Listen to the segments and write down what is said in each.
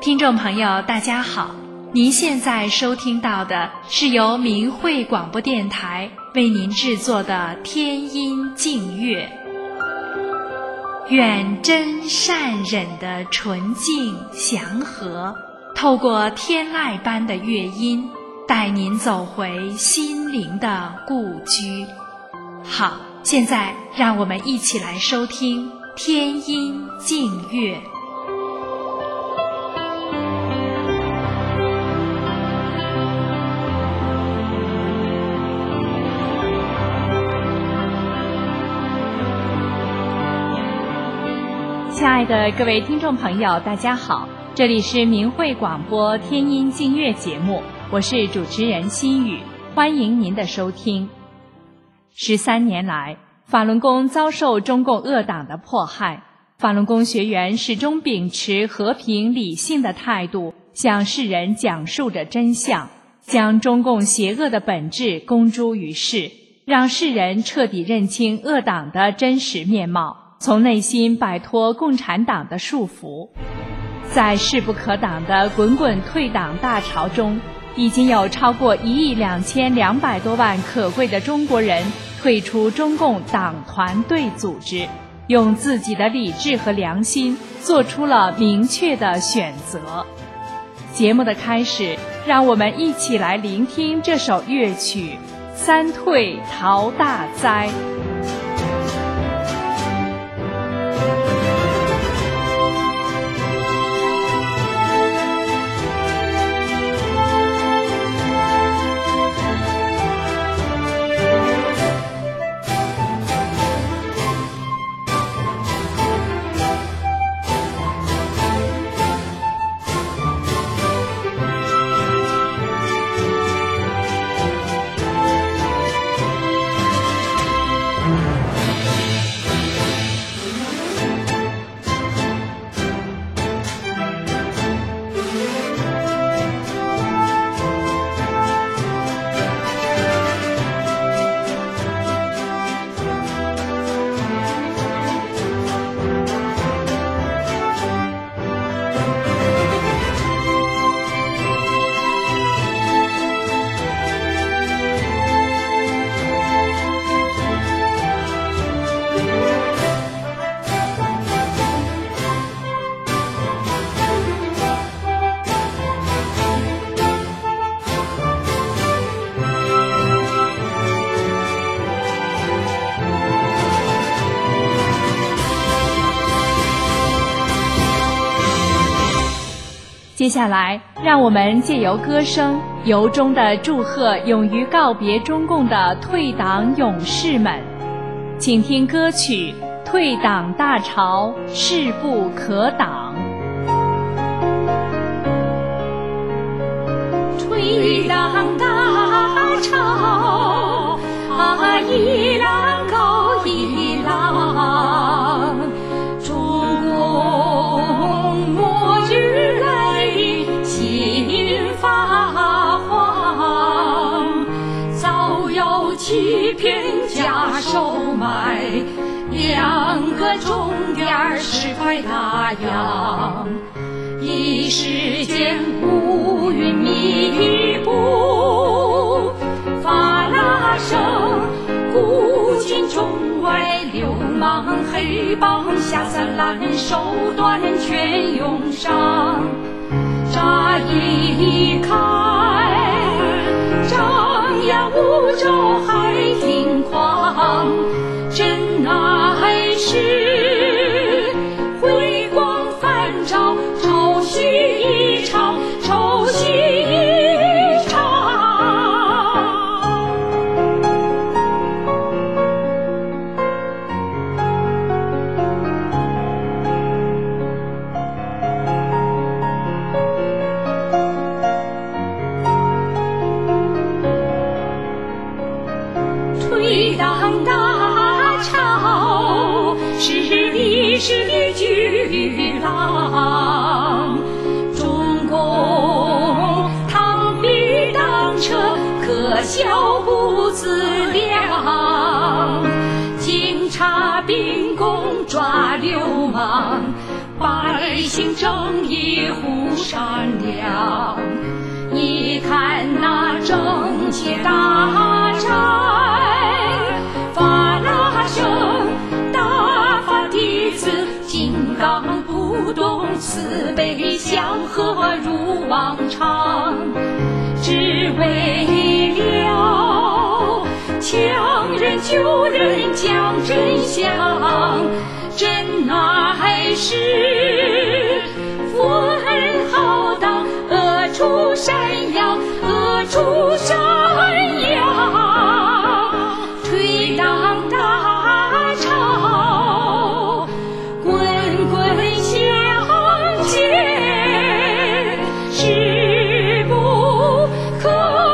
听众朋友大家好，您现在收听到的是由明慧广播电台为您制作的天音净乐。愿真善忍的纯净祥和，透过天籁般的乐音，带您走回心灵的故居。好，现在让我们一起来收听天音净乐。亲爱的各位听众朋友大家好，这里是明慧广播天音净乐节目，我是主持人心雨，欢迎您的收听。13年来，法轮功遭受中共恶党的迫害，法轮功学员始终秉持和平理性的态度，向世人讲述着真相，将中共邪恶的本质公诸于世，让世人彻底认清恶党的真实面貌，从内心摆脱共产党的束缚。在势不可挡的滚滚退党大潮中，已经有超过1亿2200多万可贵的中国人退出中共党团队组织，用自己的理智和良心做出了明确的选择。节目的开始，让我们一起来聆听这首乐曲《三退逃大灾》。接下来，让我们借由歌声由衷地祝贺勇于告别中共的退党勇士们。请听歌曲《退党大潮势不可挡》。 退党大潮一浪高一浪，中共末日来心发慌，早有欺骗假售卖，2个钟点10块大洋，一时间乌云密布，发啦声，古今中外流氓黑帮下三滥，手段全用上。乍一看，张牙舞爪还挺狂，真乃是辉光返照，朝夕一场，朝夕一场。 百姓正义护善良。你看那正气大寨，发那声大发弟子，金刚不动，慈悲祥和如往常。只为了强人救人讲真相，真乃是福恩浩荡，恶出山羊，恶出山羊，推荡大潮，滚滚向前，势不可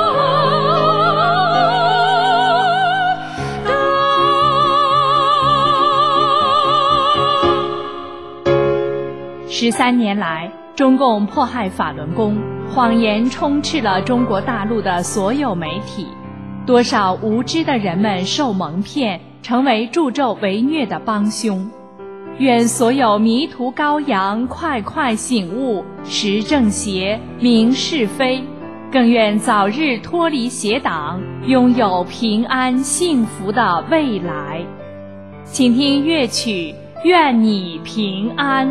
挡。 13年来，中共迫害法轮功，谎言充斥了中国大陆的所有媒体，多少无知的人们受蒙骗，成为助纣为虐的帮凶。愿所有迷途羔羊快快醒悟，识正邪，明是非，更愿早日脱离邪党，拥有平安幸福的未来。请听乐曲《愿你平安》。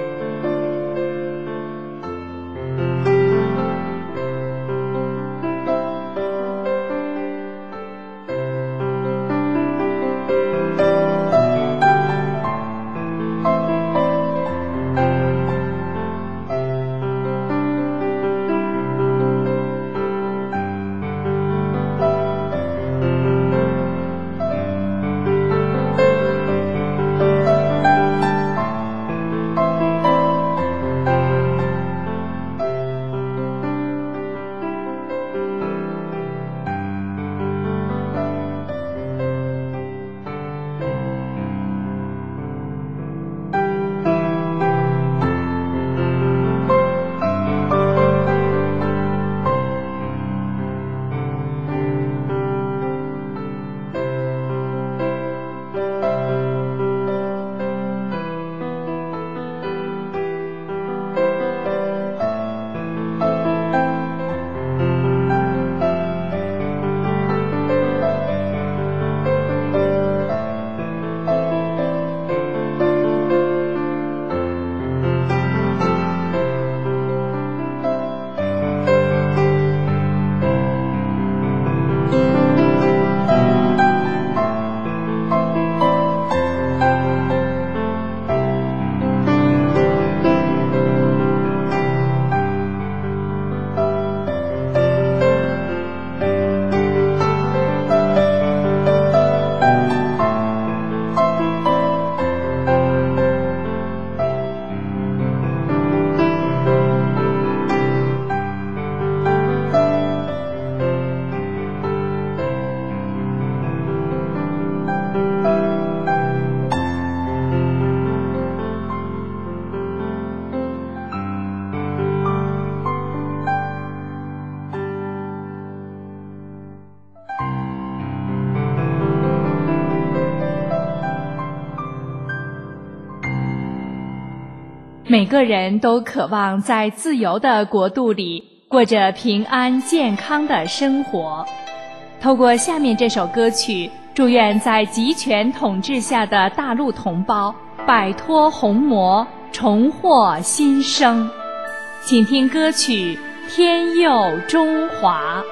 每个人都渴望在自由的国度里过着平安健康的生活。透过下面这首歌曲，祝愿在集权统治下的大陆同胞摆脱红魔，重获新生。请听歌曲《天佑中华》。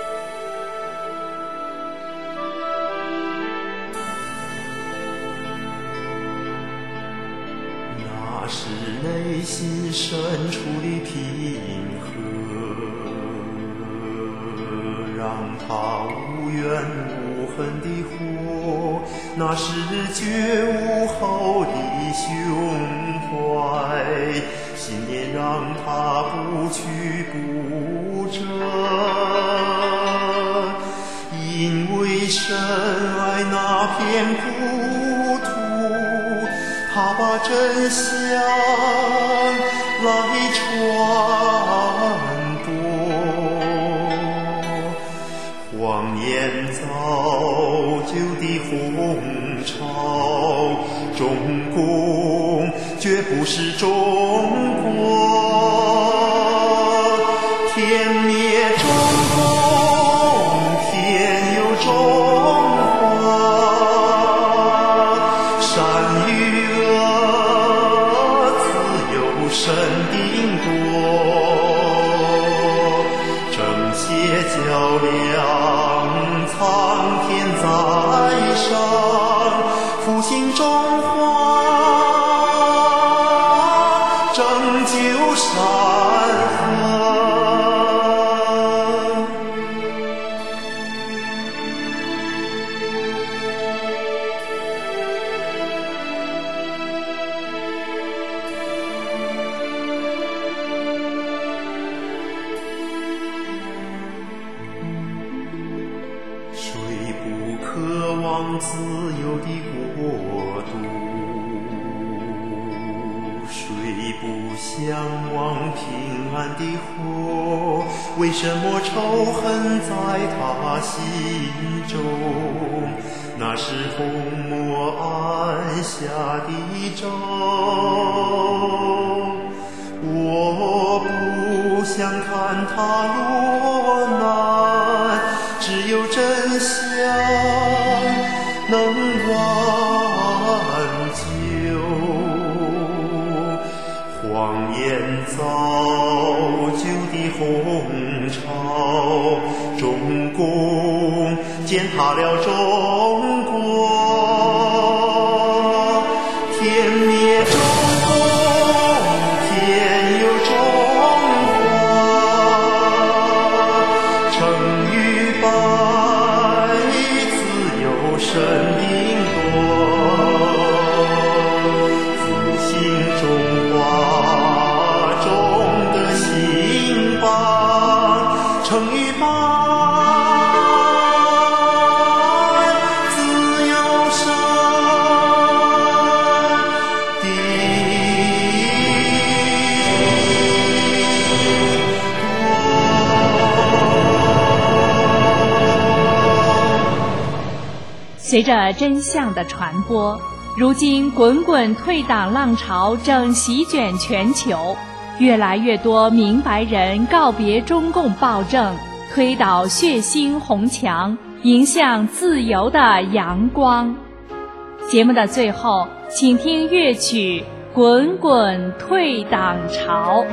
那是内心深处的平和，让它无怨无恨地活，那是觉悟后的胸怀，信念让它不屈不折，因为深爱那片故土，他把真相来传播，谎言造就的红潮，中共绝不是中神定夺，正邪较量，苍天在上，复兴中华，拯救山河。谁不渴望自由的国度？谁不向往平安的活？为什么仇恨在他心中？那是红墨按下的咒。我不想看他落难，只有真相能挽救。谎言造就的洪潮，中共践踏了中国，天灭中共，天佑中华。成与败，自有神定夺。复兴中华中的兴邦，成与败，自有神定随着真相的传播，如今滚滚退党浪潮正席卷全球，越来越多明白人告别中共暴政，推倒血腥红墙，迎向自由的阳光。节目的最后，请听乐曲《滚滚退党潮》。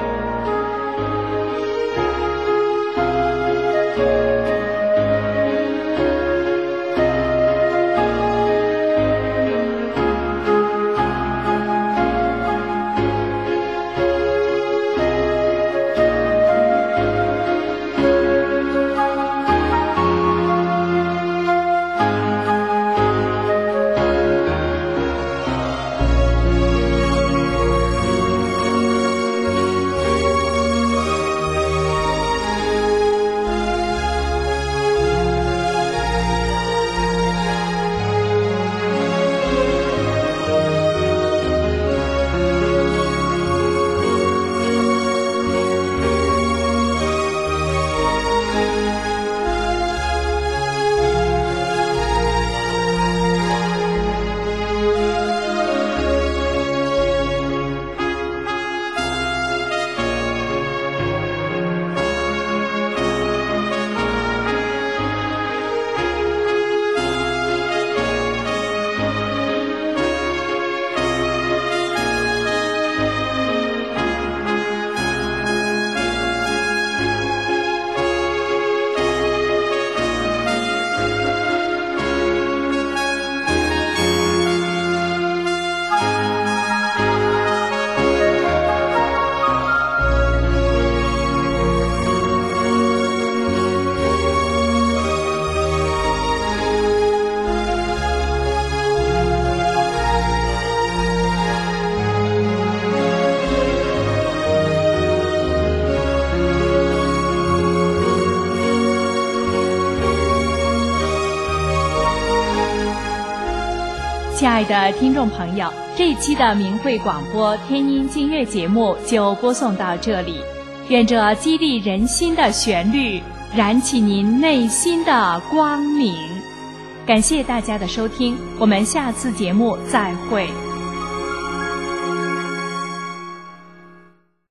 亲爱的听众朋友，这一期的明慧广播天音净乐节目就播送到这里。愿这激励人心的旋律燃起您内心的光明。感谢大家的收听，我们下次节目再会。